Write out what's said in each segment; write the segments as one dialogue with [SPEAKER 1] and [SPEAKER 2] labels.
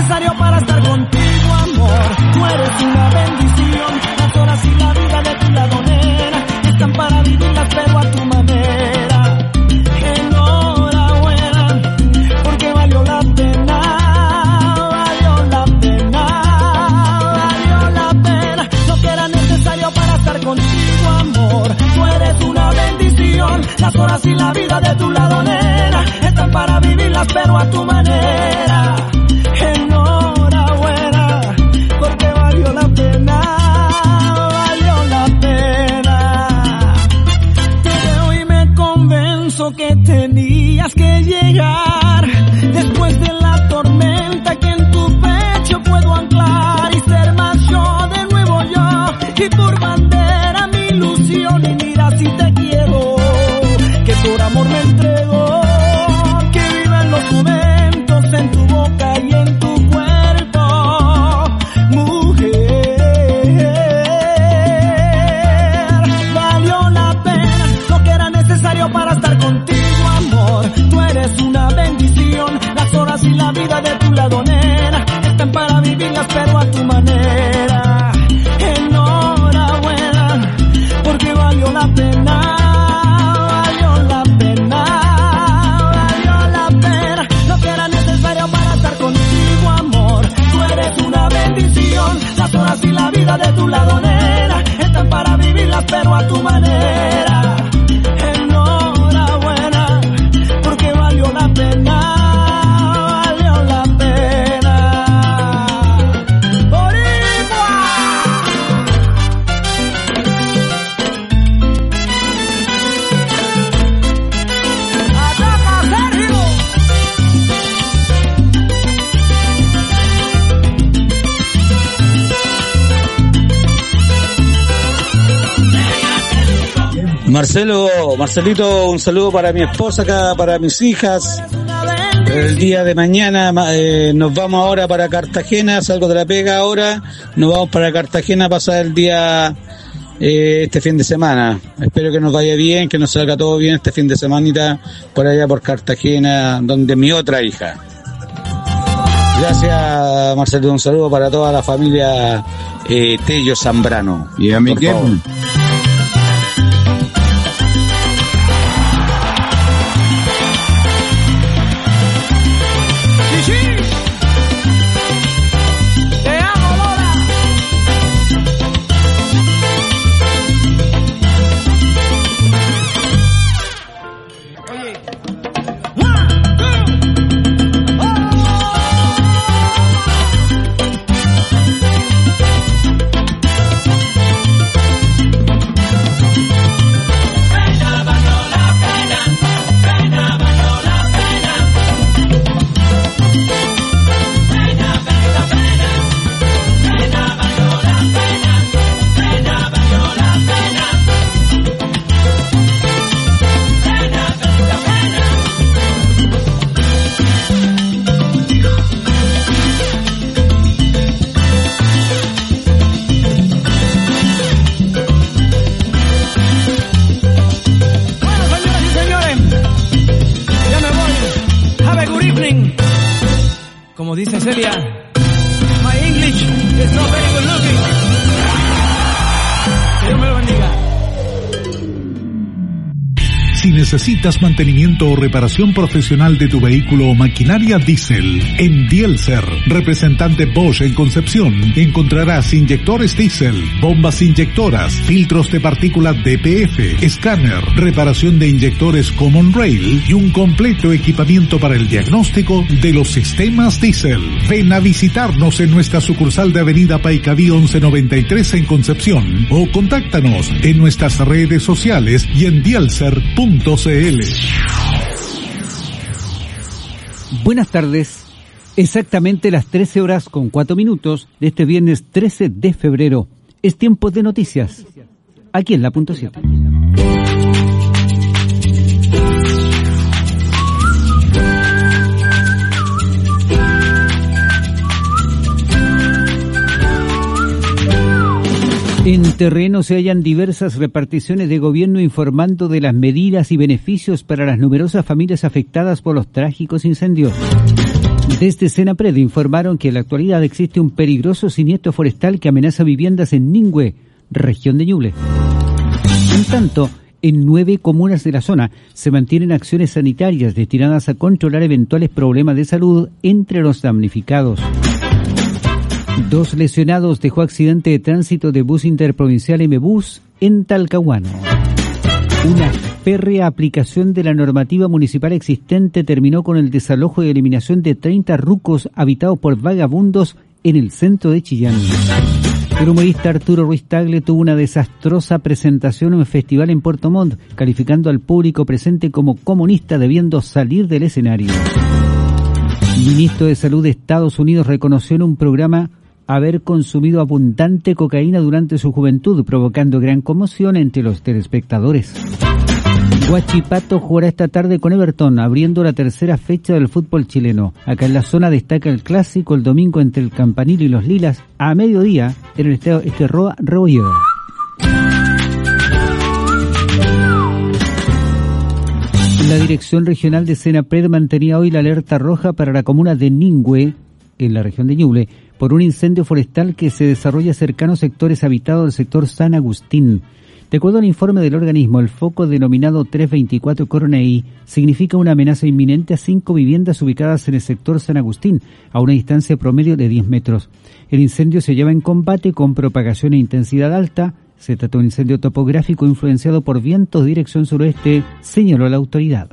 [SPEAKER 1] necesario para estar contigo, amor. Tú eres una bendición. Las horas y la vida de tu lado, nena, están para vivirlas pero a tu manera. Enhorabuena, porque valió la pena, valió la pena, valió la pena. Lo que era necesario para estar contigo, amor. Tú eres una bendición. Las horas y la vida de tu lado, nena, están para vivirlas pero a tu manera. Enhorabuena, porque valió la pena, valió la pena. Te veo y me convenzo que tenías que llegar después de la tormenta, que en tu pecho puedo anclar y ser más yo, de nuevo yo, y por bandera mi ilusión. Y mira si te quiero, que por amor me entrego, que vivan los momentos en tu boca y en tu cuerpo, mujer. Valió la pena, lo que era necesario para estar contigo, amor. Tú eres una bendición. Las horas y la vida de tu lado, nena, están para vivirlas pero a tu manera. Enhorabuena, porque valió la pena, valió la pena, valió la pena. Lo que era necesario para estar contigo, amor. Tú eres una bendición. Las horas y la vida de tu lado, nena, están para vivirlas pero a tu manera. Enhorabuena, porque valió la pena, valió la pena. ¡Boricua! ¡Ataca, Sergio!
[SPEAKER 2] Marcelito, un saludo para mi esposa acá, para mis hijas. El día de mañana nos vamos ahora para Cartagena, salgo de la pega ahora, nos vamos para Cartagena a pasar el día este fin de semana. Espero que nos vaya bien, que nos salga todo bien este fin de semanita por allá por Cartagena, donde mi otra hija. Gracias, Marcelito, un saludo para toda la familia Tello Zambrano.
[SPEAKER 3] Y a mi
[SPEAKER 2] por favor.
[SPEAKER 1] Te amo, Lola. Oye. Como dice Celia, my English is not very good looking. Que Dios me lo bendiga.
[SPEAKER 4] Si necesitas mantenimiento o reparación profesional de tu vehículo o maquinaria diésel, en Dielser, representante Bosch en Concepción, encontrarás inyectores diésel, bombas inyectoras, filtros de partículas DPF, escáner, reparación de inyectores Common Rail y un completo equipamiento para el diagnóstico de los sistemas diésel. Ven a visitarnos en nuestra sucursal de Avenida Paicaví 1193 en Concepción o contáctanos en nuestras redes sociales y en dielser.cl.
[SPEAKER 5] Buenas tardes, exactamente las 13:04 de este viernes 13 de febrero. Es tiempo de noticias, aquí en la punto 7. En terreno se hallan diversas reparticiones de gobierno informando de las medidas y beneficios para las numerosas familias afectadas por los trágicos incendios. Desde Senapred informaron que en la actualidad existe un peligroso siniestro forestal que amenaza viviendas en Ningüe, región de Ñuble. En tanto, en 9 comunas de la zona se mantienen acciones sanitarias destinadas a controlar eventuales problemas de salud entre los damnificados. 2 lesionados dejó accidente de tránsito de bus interprovincial M-Bus en Talcahuano. Una férrea aplicación de la normativa municipal existente terminó con el desalojo y eliminación de 30 rucos habitados por vagabundos en el centro de Chillán. El humorista Arturo Ruiz Tagle tuvo una desastrosa presentación en un festival en Puerto Montt, calificando al público presente como comunista, debiendo salir del escenario. El ministro de Salud de Estados Unidos reconoció en un programa haber consumido abundante cocaína durante su juventud, provocando gran conmoción entre los telespectadores. Huachipato jugará esta tarde con Everton, abriendo la tercera fecha del fútbol chileno. Acá en la zona destaca el clásico el domingo entre el Campanil y los Lilas, a mediodía, en el estadio Roa Rebolledo. La Dirección Regional de Senapred mantenía hoy la alerta roja para la comuna de Ningüe, en la región de Ñuble, por un incendio forestal que se desarrolla cercano a sectores habitados del sector San Agustín. De acuerdo al informe del organismo, el foco denominado 324 Coronei significa una amenaza inminente a 5 viviendas ubicadas en el sector San Agustín, a una distancia promedio de 10 metros. El incendio se lleva en combate con propagación e intensidad alta. Se trató de un incendio topográfico influenciado por vientos de dirección suroeste, señaló la autoridad.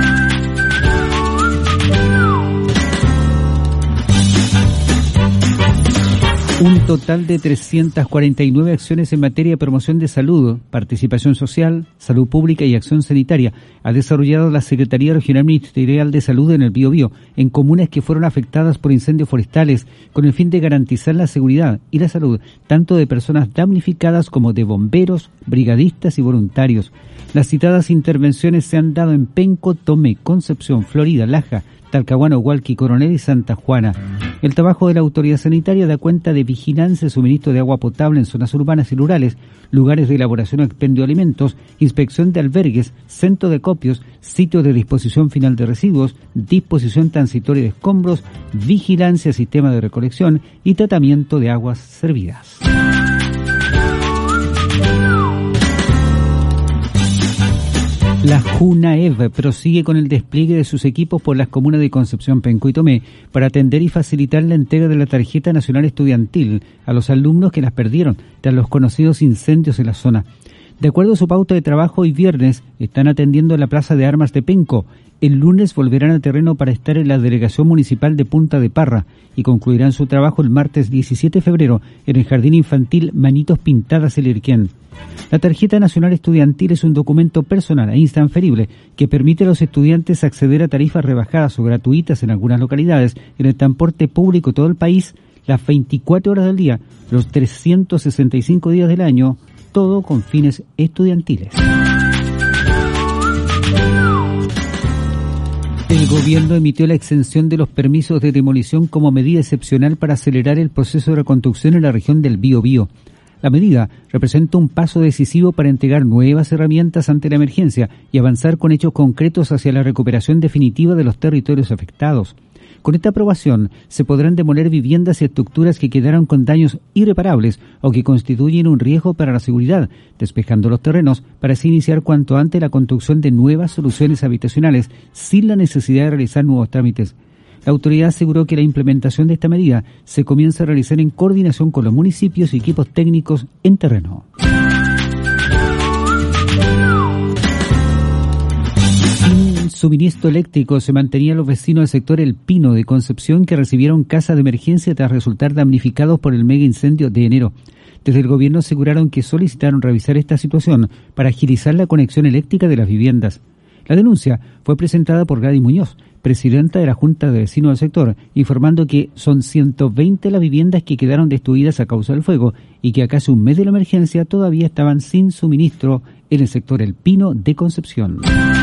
[SPEAKER 5] Un total de 349 acciones en materia de promoción de salud, participación social, salud pública y acción sanitaria ha desarrollado la Secretaría Regional Ministerial de Salud en el Biobío, en comunas que fueron afectadas por incendios forestales, con el fin de garantizar la seguridad y la salud tanto de personas damnificadas como de bomberos, brigadistas y voluntarios. Las citadas intervenciones se han dado en Penco, Tomé, Concepción, Florida, Laja, Talcahuano, Hualqui, Coronel y Santa Juana. El trabajo de la autoridad sanitaria da cuenta de vigilancia y suministro de agua potable en zonas urbanas y rurales, lugares de elaboración o expendio de alimentos, inspección de albergues, centro de copios, sitios de disposición final de residuos, disposición transitoria de escombros, vigilancia, sistema de recolección y tratamiento de aguas servidas. La JUNAEV prosigue con el despliegue de sus equipos por las comunas de Concepción, Penco y Tomé para atender y facilitar la entrega de la Tarjeta Nacional Estudiantil a los alumnos que las perdieron tras los conocidos incendios en la zona. De acuerdo a su pauta de trabajo, hoy viernes están atendiendo en la Plaza de Armas de Penco. El lunes volverán al terreno para estar en la Delegación Municipal de Punta de Parra y concluirán su trabajo el martes 17 de febrero en el Jardín Infantil Manitos Pintadas El Irquén. La Tarjeta Nacional Estudiantil es un documento personal e intransferible que permite a los estudiantes acceder a tarifas rebajadas o gratuitas en algunas localidades en el transporte público de todo el país, las 24 horas del día, los 365 días del año, todo con fines estudiantiles. El gobierno emitió la exención de los permisos de demolición como medida excepcional para acelerar el proceso de reconstrucción en la región del Biobío. La medida representa un paso decisivo para entregar nuevas herramientas ante la emergencia y avanzar con hechos concretos hacia la recuperación definitiva de los territorios afectados. Con esta aprobación se podrán demoler viviendas y estructuras que quedaron con daños irreparables o que constituyen un riesgo para la seguridad, despejando los terrenos para así iniciar cuanto antes la construcción de nuevas soluciones habitacionales sin la necesidad de realizar nuevos trámites. La autoridad aseguró que la implementación de esta medida se comienza a realizar en coordinación con los municipios y equipos técnicos en terreno. Sin suministro eléctrico se mantenían los vecinos del sector El Pino de Concepción que recibieron casas de emergencia tras resultar damnificados por el mega incendio de enero. Desde el gobierno aseguraron que solicitaron revisar esta situación para agilizar la conexión eléctrica de las viviendas. La denuncia fue presentada por Gladys Muñoz, presidenta de la Junta de Vecinos del sector, informando que son 120 las viviendas que quedaron destruidas a causa del fuego y que a casi un mes de la emergencia todavía estaban sin suministro en el sector El Pino de Concepción.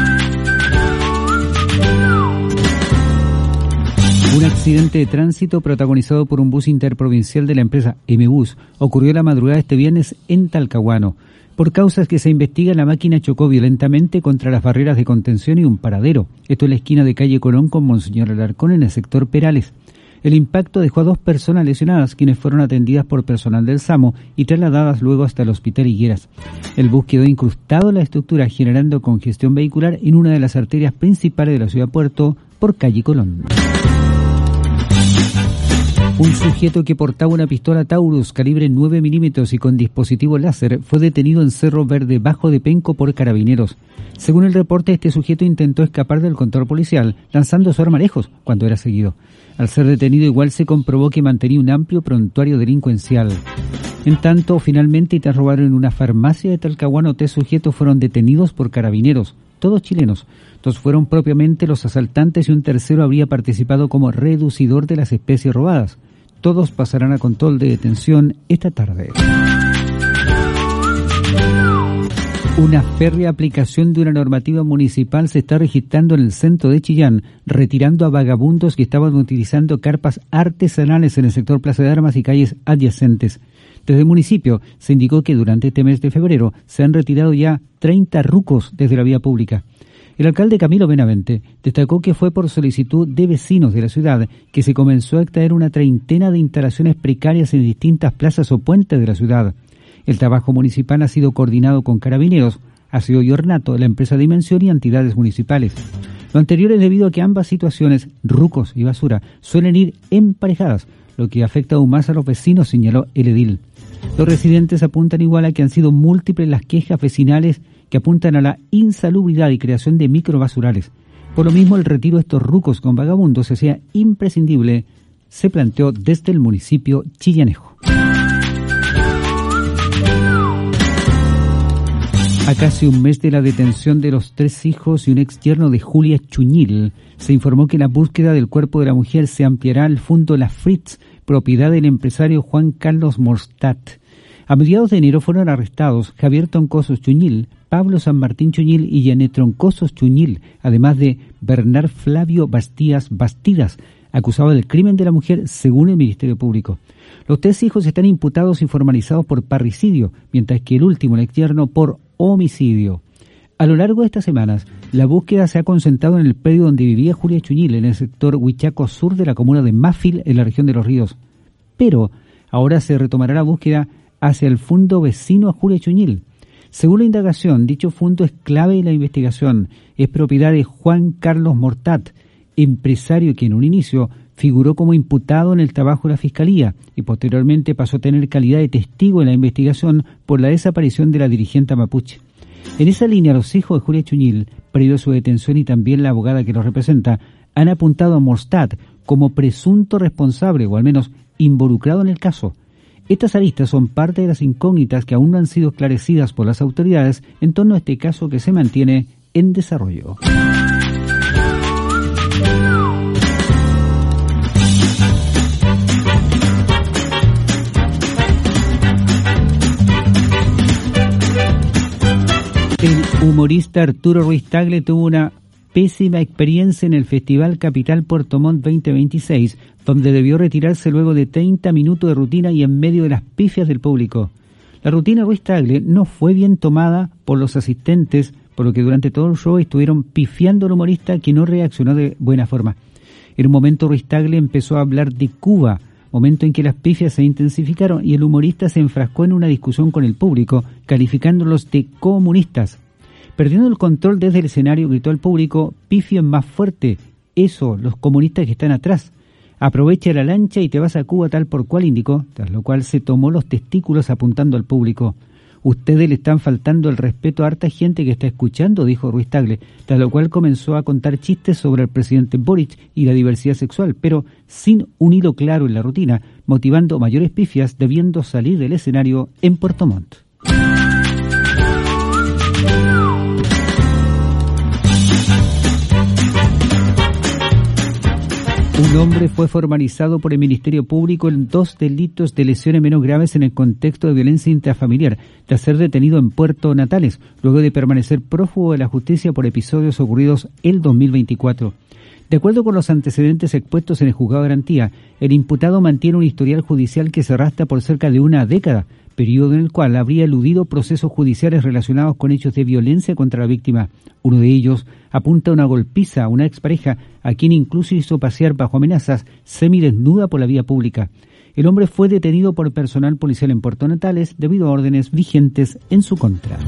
[SPEAKER 5] Un accidente de tránsito protagonizado por un bus interprovincial de la empresa M-Bus ocurrió la madrugada de este viernes en Talcahuano. Por causas que se investigan, la máquina chocó violentamente contra las barreras de contención y un paradero. Esto en la esquina de calle Colón con Monseñor Alarcón en el sector Perales. El impacto dejó a 2 personas lesionadas, quienes fueron atendidas por personal del SAMU y trasladadas luego hasta el hospital Higueras. El bus quedó incrustado en la estructura, generando congestión vehicular en una de las arterias principales de la ciudad Puerto por calle Colón. Un sujeto que portaba una pistola Taurus calibre 9 milímetros y con dispositivo láser fue detenido en Cerro Verde Bajo de Penco por carabineros. Según el reporte, este sujeto intentó escapar del control policial, lanzando su arma lejos cuando era seguido. Al ser detenido, igual se comprobó que mantenía un amplio prontuario delincuencial. En tanto, finalmente, y tras robar en una farmacia de Talcahuano, 3 sujetos fueron detenidos por carabineros, todos chilenos. 2 fueron propiamente los asaltantes y un tercero habría participado como reducidor de las especies robadas. Todos pasarán a control de detención esta tarde. Una férrea aplicación de una normativa municipal se está registrando en el centro de Chillán, retirando a vagabundos que estaban utilizando carpas artesanales en el sector Plaza de Armas y calles adyacentes. Desde el municipio se indicó que durante este mes de febrero se han retirado ya 30 rucos desde la vía pública. El alcalde Camilo Benavente destacó que fue por solicitud de vecinos de la ciudad que se comenzó a extraer una treintena de instalaciones precarias en distintas plazas o puentes de la ciudad. El trabajo municipal ha sido coordinado con Carabineros, Aseo y Ornato, la empresa Dimensión y entidades municipales. Lo anterior es debido a que ambas situaciones, rucos y basura, suelen ir emparejadas, lo que afecta aún más a los vecinos, señaló el edil. Los residentes apuntan igual a que han sido múltiples las quejas vecinales que apuntan a la insalubridad y creación de microbasurales. Por lo mismo, el retiro de estos rucos con vagabundos se hacía imprescindible, se planteó desde el municipio chillanejo. A casi un mes de la detención de los 3 hijos y un exyerno de Julia Chuñil, se informó que la búsqueda del cuerpo de la mujer se ampliará al fondo La Fritz, propiedad del empresario Juan Carlos Morstat. A mediados de enero fueron arrestados Javier Troncosos Chuñil, Pablo San Martín Chuñil y Janet Troncosos Chuñil, además de Bernard Flavio Bastidas, acusado del crimen de la mujer según el Ministerio Público. Los 3 hijos están imputados y formalizados por parricidio, mientras que el último, el exyerno, por homicidio. A lo largo de estas semanas, la búsqueda se ha concentrado en el predio donde vivía Julia Chuñil, en el sector Huichaco Sur de la comuna de Mafil, en la región de Los Ríos. Pero ahora se retomará la búsqueda hacia el fondo vecino a Julia Chuñil. Según la indagación, dicho fondo es clave en la investigación. Es propiedad de Juan Carlos Morstat, empresario que en un inicio figuró como imputado en el trabajo de la Fiscalía y posteriormente pasó a tener calidad de testigo en la investigación por la desaparición de la dirigente mapuche. En esa línea, los hijos de Julia Chuñil, previo a su detención, y también la abogada que los representa, han apuntado a Morstat como presunto responsable o al menos involucrado en el caso. Estas aristas son parte de las incógnitas que aún no han sido esclarecidas por las autoridades en torno a este caso que se mantiene en desarrollo. El humorista Arturo Ruiz Tagle tuvo una pésima experiencia en el Festival Capital Puerto Montt 2026, donde debió retirarse luego de 30 minutos de rutina y en medio de las pifias del público. La rutina de Ruiz Tagle no fue bien tomada por los asistentes, por lo que durante todo el show estuvieron pifiando al humorista, que no reaccionó de buena forma. En un momento Ruiz Tagle empezó a hablar de Cuba, momento en que las pifias se intensificaron y el humorista se enfrascó en una discusión con el público, calificándolos de comunistas. Perdiendo el control desde el escenario, gritó al público: "Pifien más fuerte, eso, los comunistas que están atrás. Aprovecha la lancha y te vas a Cuba tal por cual", indicó, tras lo cual se tomó los testículos apuntando al público. "Ustedes le están faltando el respeto a harta gente que está escuchando", dijo Ruiz Tagle, tras lo cual comenzó a contar chistes sobre el presidente Boric y la diversidad sexual, pero sin un hilo claro en la rutina, motivando mayores pifias, debiendo salir del escenario en Puerto Montt. Un hombre fue formalizado por el Ministerio Público en 2 delitos de lesiones menos graves en el contexto de violencia intrafamiliar, tras ser detenido en Puerto Natales, luego de permanecer prófugo de la justicia por episodios ocurridos el 2024. De acuerdo con los antecedentes expuestos en el juzgado de garantía, el imputado mantiene un historial judicial que se arrastra por cerca de una década, periodo en el cual habría eludido procesos judiciales relacionados con hechos de violencia contra la víctima. Uno de ellos apunta a una golpiza a una expareja, a quien incluso hizo pasear bajo amenazas, semidesnuda por la vía pública. El hombre fue detenido por personal policial en Puerto Natales debido a órdenes vigentes en su contra.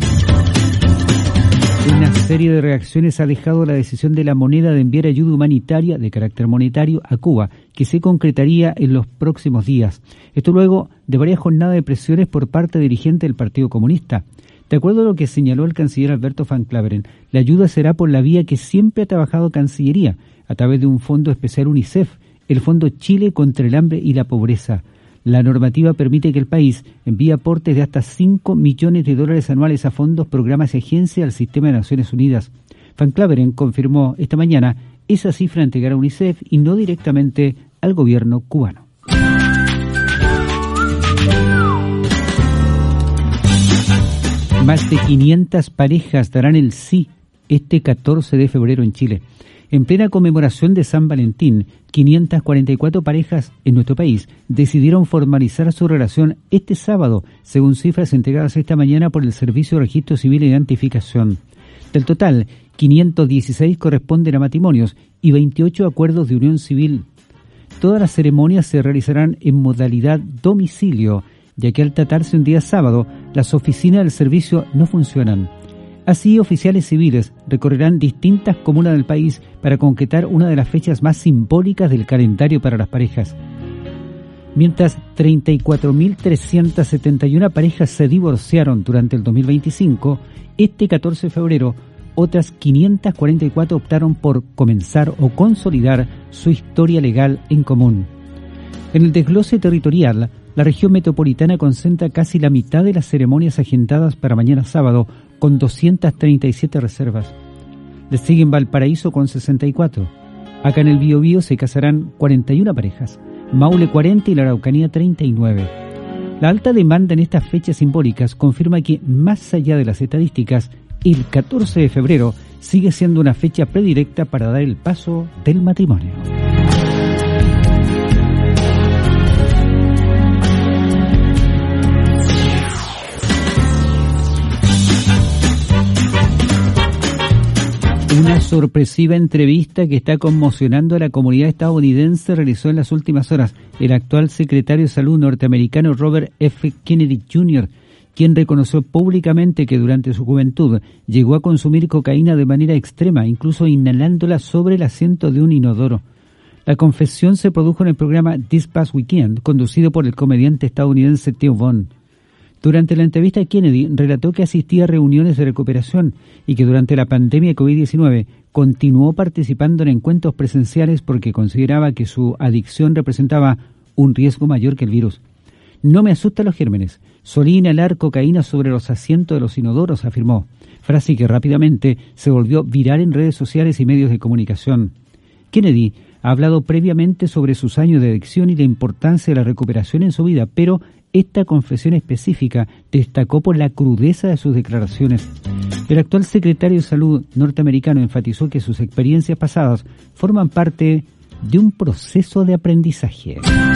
[SPEAKER 5] Una serie de reacciones ha dejado la decisión de la moneda de enviar ayuda humanitaria de carácter monetario a Cuba, que se concretaría en los próximos días. Esto luego de varias jornadas de presiones por parte de dirigentes del Partido Comunista. De acuerdo a lo que señaló el canciller Alberto Van Claveren, la ayuda será por la vía que siempre ha trabajado Cancillería, a través de un fondo especial UNICEF, el Fondo Chile contra el Hambre y la Pobreza. La normativa permite que el país envíe aportes de hasta $5 millones anuales a fondos, programas y agencias al sistema de Naciones Unidas. Van Claveren confirmó esta mañana esa cifra entregar a UNICEF y no directamente al gobierno cubano. Más de 500 parejas darán el sí este 14 de febrero en Chile. En plena conmemoración de San Valentín, 544 parejas en nuestro país decidieron formalizar su relación este sábado, según cifras entregadas esta mañana por el Servicio de Registro Civil e Identificación. Del total, 516 corresponden a matrimonios y 28 acuerdos de unión civil. Todas las ceremonias se realizarán en modalidad domicilio, ya que al tratarse un día sábado, las oficinas del servicio no funcionan. Así, oficiales civiles recorrerán distintas comunas del país para concretar una de las fechas más simbólicas del calendario para las parejas. Mientras 34.371 parejas se divorciaron durante el 2025, este 14 de febrero, otras 544 optaron por comenzar o consolidar su historia legal en común. En el desglose territorial, la región metropolitana concentra casi la mitad de las ceremonias agendadas para mañana sábado, con 237 reservas. Le siguen Valparaíso con 64. Acá en el Biobío se casarán 41 parejas, Maule 40 y la Araucanía 39. La alta demanda en estas fechas simbólicas confirma que, más allá de las estadísticas, el 14 de febrero sigue siendo una fecha predilecta para dar el paso del matrimonio. Una sorpresiva entrevista que está conmocionando a la comunidad estadounidense realizó en las últimas horas el actual secretario de Salud norteamericano Robert F. Kennedy Jr., quien reconoció públicamente que durante su juventud llegó a consumir cocaína de manera extrema, incluso inhalándola sobre el asiento de un inodoro. La confesión se produjo en el programa This Past Weekend, conducido por el comediante estadounidense Theo Von. Durante la entrevista, Kennedy relató que asistía a reuniones de recuperación y que durante la pandemia de COVID-19 continuó participando en encuentros presenciales porque consideraba que su adicción representaba un riesgo mayor que el virus. No me asustan los gérmenes. Solía inhalar cocaína sobre los asientos de los inodoros, afirmó, frase que rápidamente se volvió viral en redes sociales y medios de comunicación. Kennedy ha hablado previamente sobre sus años de adicción y la importancia de la recuperación en su vida, pero esta confesión específica destacó por la crudeza de sus declaraciones. El actual secretario de Salud norteamericano enfatizó que sus experiencias pasadas forman parte de un proceso de aprendizaje.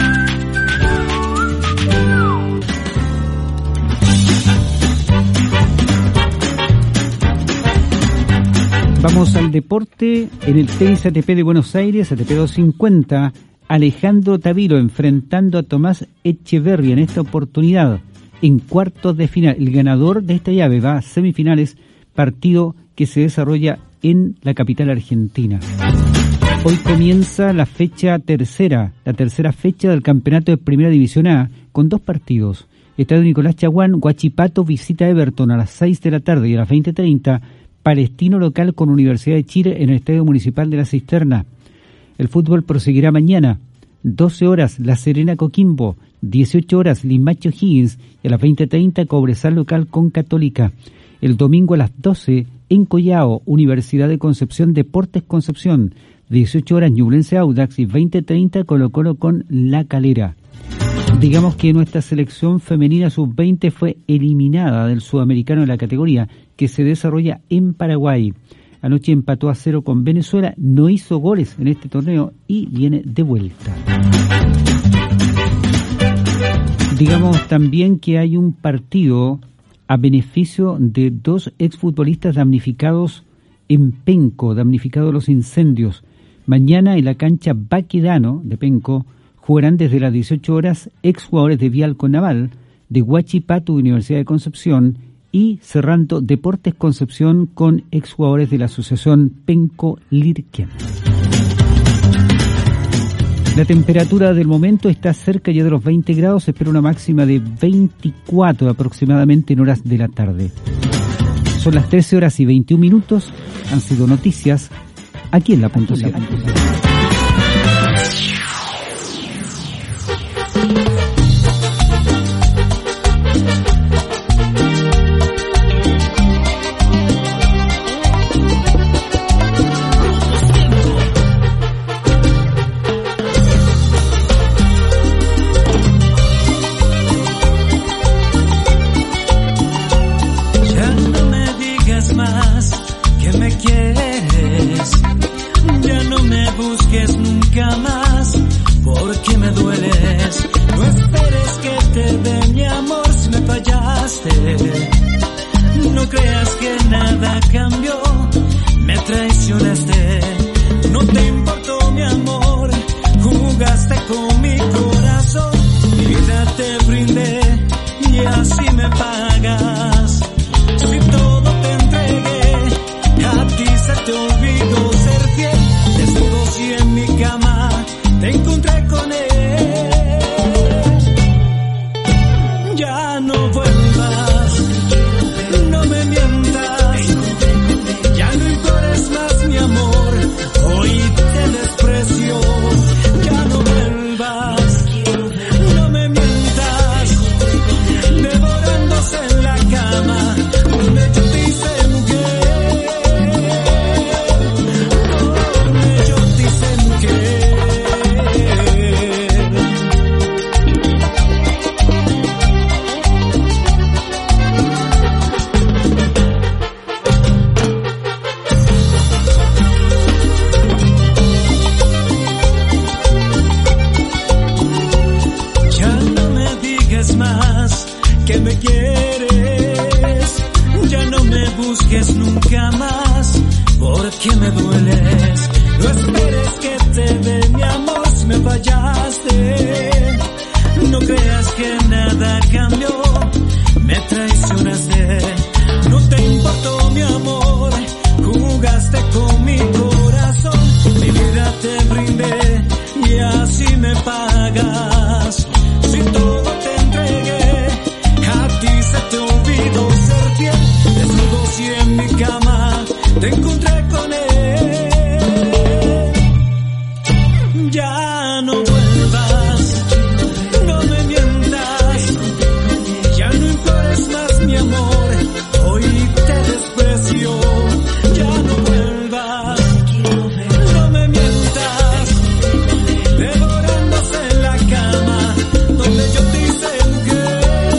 [SPEAKER 5] Vamos al deporte. En el tenis ATP de Buenos Aires, ATP 250, Alejandro Tavilo enfrentando a Tomás Echeverry en esta oportunidad en cuartos de final. El ganador de esta llave va a semifinales, partido que se desarrolla en la capital argentina. Hoy comienza la tercera fecha del campeonato de Primera División A con dos partidos. Estadio Nicolás Chaguán, Huachipato visita a Everton a las 6 de la tarde y a las 20:30, Palestino local con Universidad de Chile en el Estadio Municipal de La Cisterna. El fútbol proseguirá mañana, 12 horas La Serena Coquimbo, 18 horas Limache O'Higgins y a las 20:30 Cobresal local con Católica. El domingo a las 12 en Collao, Universidad de Concepción Deportes Concepción, 18 horas Ñublense Audax y 20:30 Colo Colo con La Calera. Digamos que nuestra selección femenina sub-20 fue eliminada del sudamericano de la categoría que se desarrolla en Paraguay. Anoche empató a 0 con Venezuela, no hizo goles en este torneo y viene de vuelta. Digamos también que hay un partido a beneficio de 2 exfutbolistas damnificados en Penco, damnificados los incendios. Mañana en la cancha Baquedano de Penco jugarán desde las 18 horas exjugadores de Vialco Naval, de Huachipato Universidad de Concepción y cerrando Deportes Concepción con exjugadores de la Asociación Penco Lirquén. La temperatura del momento está cerca ya de los 20 grados, se espera una máxima de 24 aproximadamente en horas de la tarde. Son las 13 horas y 21 minutos, han sido noticias aquí en La Puntuación.
[SPEAKER 1] No creas que nada cambió, me traicionaste, no te importó mi amor, jugaste con mi corazón, mi vida te brindé y así me pagas. Si todo te entregué, a ti se te olvidó ser fiel, desnudos y en mi cama te encontré con él. Ya no vuelvas, no me mientas, ya no implores más mi amor, hoy te desprecio. Ya no vuelvas, no me mientas, devorándose en la cama, donde yo te hice mujer, donde yo te hice mujer. Que me quieres, ya no me busques nunca más, porque me dueles. No esperes que te dé mi amor si me fallaste. No creas que nada cambió, me traicionaste. No te importó mi amor, jugaste con mi corazón. Mi vida te brindé y así me pagas. Si todo te entregué, a ti se te olvidó ser fiel, desnudos y en mi cama te encontré con él. Ya no vuelvas, no me mientas, ya no implores más mi amor, hoy te desprecio. Ya no vuelvas, no me mientas, devorándose en la cama, donde yo te hice mujer.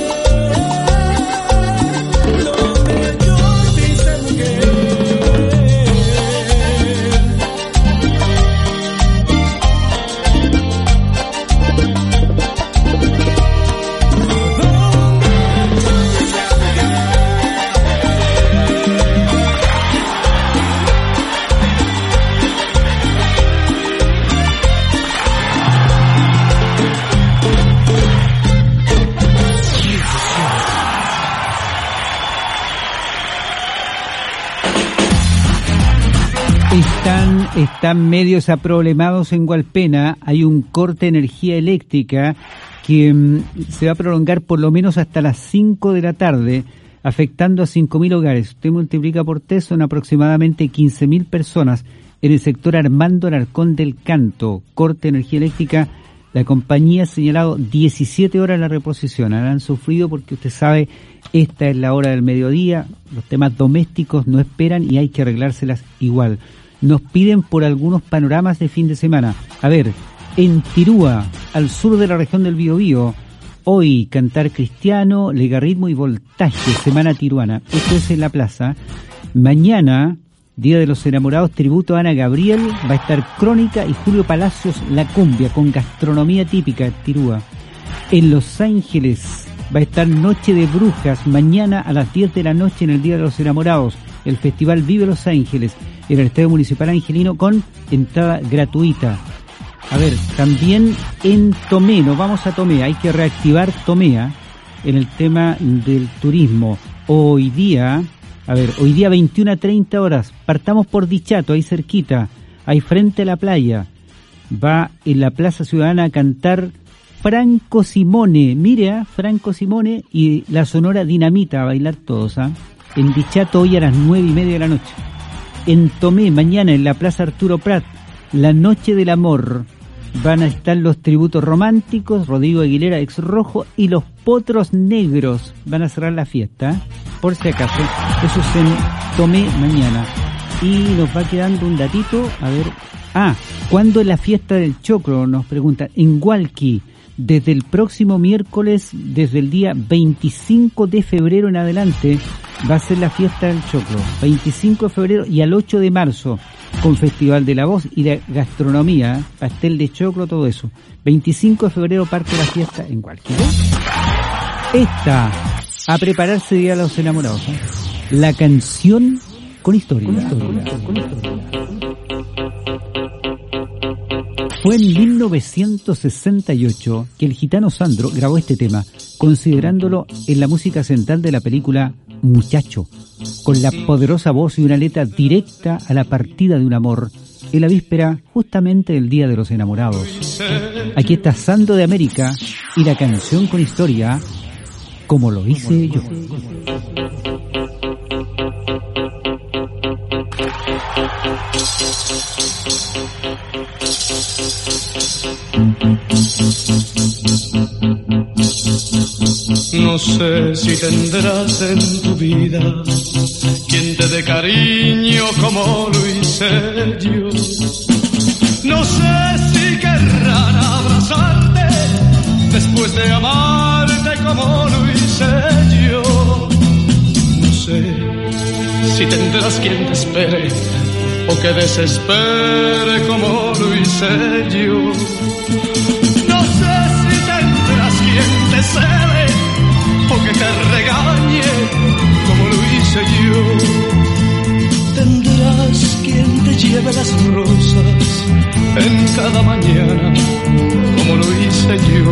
[SPEAKER 5] Están medios aproblemados en Hualpena. Hay un corte de energía eléctrica que se va a prolongar por lo menos hasta las 5 de la tarde, afectando a 5.000 hogares. Usted multiplica por 3, son aproximadamente 15.000 personas en el sector Armando Alarcón del Canto. Corte de energía eléctrica. La compañía ha señalado 17 horas la reposición. Han sufrido porque usted sabe, esta es la hora del mediodía. Los temas domésticos no esperan y hay que arreglárselas igual. Nos piden por algunos panoramas de fin de semana. A ver, en Tirúa, al sur de la región del Biobío, hoy cantar cristiano, legarritmo y voltaje, semana tiruana. Esto es en la plaza. Mañana, Día de los Enamorados, tributo a Ana Gabriel, va a estar Crónica y Julio Palacios, La Cumbia, con gastronomía típica de Tirúa. En Los Ángeles va a estar Noche de Brujas, mañana a las 10 de la noche en el Día de los Enamorados. El festival Vive Los Ángeles en el Estadio Municipal Angelino con entrada gratuita. A ver, también en Tomé, nos vamos a Tomé, hay que reactivar Tomé en el tema del turismo. Hoy día 21 a 30 horas, partamos por Dichato, ahí cerquita, ahí frente a la playa. Va en la Plaza Ciudadana a cantar Franco Simone, mire, Franco Simone y la Sonora Dinamita, a bailar todos, en Dichato hoy a las 9:30 de la noche. En Tomé, mañana en la Plaza Arturo Prat, la Noche del Amor, van a estar los tributos románticos, Rodrigo Aguilera, Ex Rojo, y los Potros Negros van a cerrar la fiesta, por si acaso. Eso es en Tomé mañana. Y nos va quedando un datito, a ver. ¿Cuándo es la fiesta del choclo? Nos preguntan. En Hualqui, desde el próximo miércoles, desde el día 25 de febrero en adelante, va a ser la fiesta del choclo. 25 de febrero y al 8 de marzo, con Festival de la Voz y la gastronomía, pastel de choclo, todo eso. 25 de febrero parte la fiesta en Hualqui. A prepararse Día de los Enamorados. La canción con historia. Fue en 1968 que el gitano Sandro grabó este tema, considerándolo en la música central de la película Muchacho, con la poderosa voz y una letra directa a la partida de un amor, en la víspera justamente del Día de los Enamorados. Aquí está Sandro de América y la canción con historia, Como lo hice yo.
[SPEAKER 3] No sé si tendrás en tu vida quien te dé cariño como lo hice yo. No sé si querrán abrazarte después de amarte como lo hice yo. No sé si tendrás quien te espere o que desespere como lo hice yo. No sé si tendrás quien te cele o que te regañe como lo hice yo. Tendrás quien te lleve las rosas en cada mañana como lo hice yo.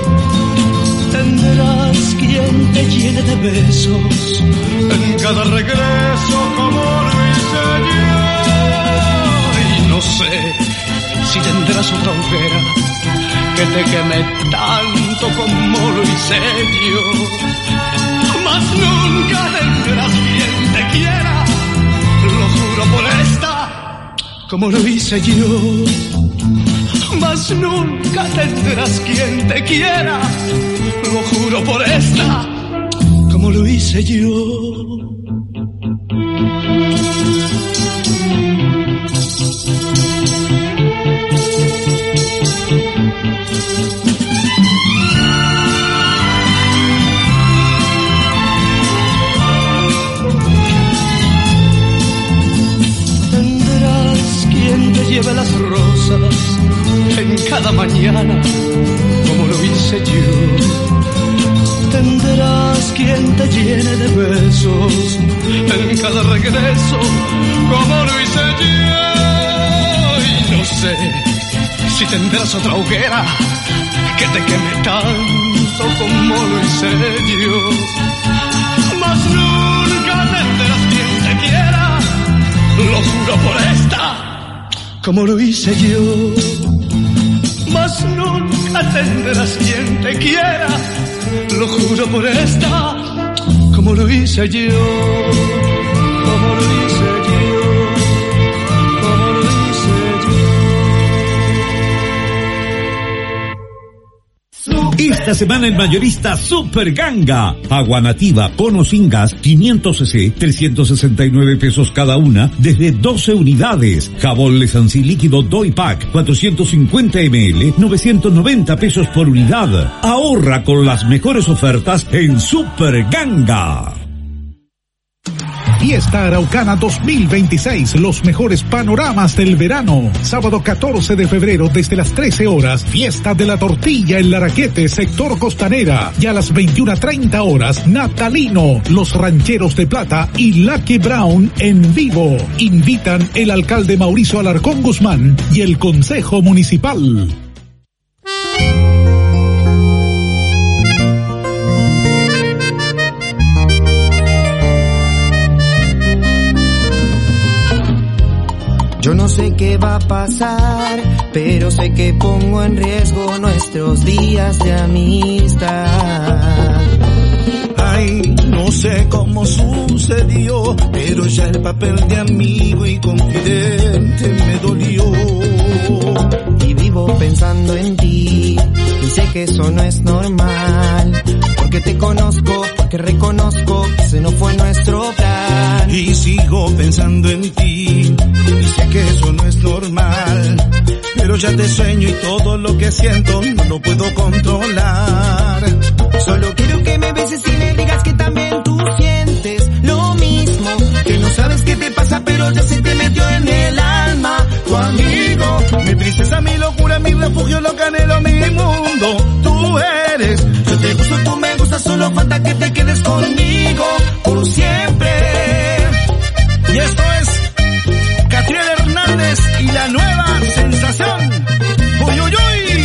[SPEAKER 3] Tendrás quien te llene de besos en cada regreso como lo hice yo. Y no sé si tendrás otra hoguera que te queme tanto como lo hice yo. Mas nunca tendrás quien te quiera, lo juro por esta, como lo hice yo. Mas nunca tendrás quien te quiera, lo juro por esta, como lo hice yo. Lleve las rosas en cada mañana como lo hice yo. Tendrás quien te llene de besos en cada regreso como lo hice yo. Y no sé si tendrás otra hoguera que te queme tanto como lo hice yo. Mas nunca tendrás quien te quiera, lo juro por esta, como lo hice yo. Mas nunca tendrás quien te quiera, lo juro por esta, como lo hice yo, como lo hice yo, como lo hice yo.
[SPEAKER 6] Esta semana en mayorista Super Ganga. Agua nativa Cono sin gas 500 cc, 369 pesos cada una, desde 12 unidades. Jabón Lesancy líquido Doi Pack 450 ml, 990 pesos por unidad. Ahorra con las mejores ofertas en Super Ganga.
[SPEAKER 4] Fiesta Araucana 2026, los mejores panoramas del verano. Sábado 14 de febrero desde las 13 horas, Fiesta de la Tortilla en Laraquete, sector Costanera. Y a las 21:30 horas, Natalino, Los Rancheros de Plata y Lucky Brown en vivo. Invitan el alcalde Mauricio Alarcón Guzmán y el Consejo Municipal.
[SPEAKER 7] Yo no sé qué va a pasar, pero sé que pongo en riesgo nuestros días de amistad.
[SPEAKER 1] Ay, no sé cómo sucedió, pero ya el papel de amigo y confidente me dolió.
[SPEAKER 7] Y vivo pensando en ti, y sé que eso no es normal, porque te conozco, porque reconozco que ese no fue nuestro plan.
[SPEAKER 1] Y sigo pensando en ti, y sé que eso no es normal, pero ya te sueño y todo lo que siento no lo puedo controlar.
[SPEAKER 7] Solo quiero que me beses y me digas que también tú sientes lo mismo, que no sabes qué te pasa pero ya se te metió en el alma. Tu amigo,
[SPEAKER 1] mi princesa, mi locura, mi refugio, lo que anhelo, mi mundo, tú eres.
[SPEAKER 7] Yo te gusto, tú me gustas, solo falta que te quedes conmigo por siempre.
[SPEAKER 1] Y esto es Catriel Hernández y la nueva sensación. ¡Uy, uy, uy!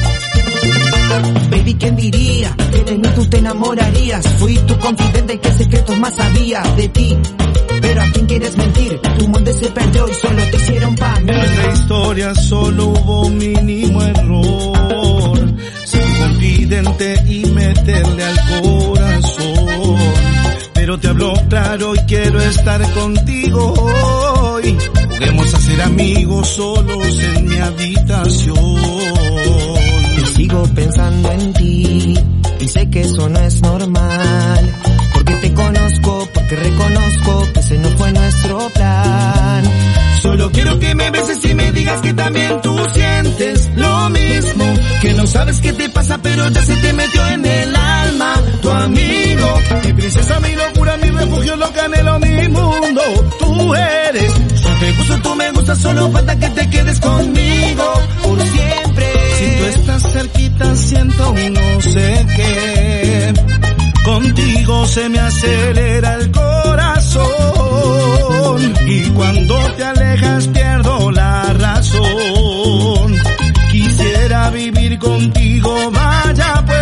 [SPEAKER 7] Baby, ¿quién diría que de mí tú te enamorarías? Fui tu confidente, ¿qué secretos más sabía de ti? Pero a quién quieres mentir, tu mundo se perdió y solo te hicieron pa' mí.
[SPEAKER 1] En nuestra historia solo hubo un mínimo error, ser confidente y meterle al corazón. Pero te hablo claro y quiero estar contigo hoy. Juguemos a ser amigos solos en mi habitación.
[SPEAKER 7] Y sigo pensando en ti, y sé que eso no es normal, porque te conozco, porque reconozco que ese no fue nuestro plan.
[SPEAKER 1] Solo quiero que me beses y me digas que también tú sientes lo mismo, que no sabes qué te pasa pero ya se te metió en el alma. Tu amigo, mi princesa, mi locura, mi refugio, lo que anhelo, mi mundo, tú eres.
[SPEAKER 7] Yo te gusto, tú me gustas, solo falta que te quedes conmigo por siempre.
[SPEAKER 1] Si tú estás cerquita siento no sé qué, contigo se me acelera el corazón, y cuando te alejas pierdo la razón. Quisiera vivir contigo, vaya pues.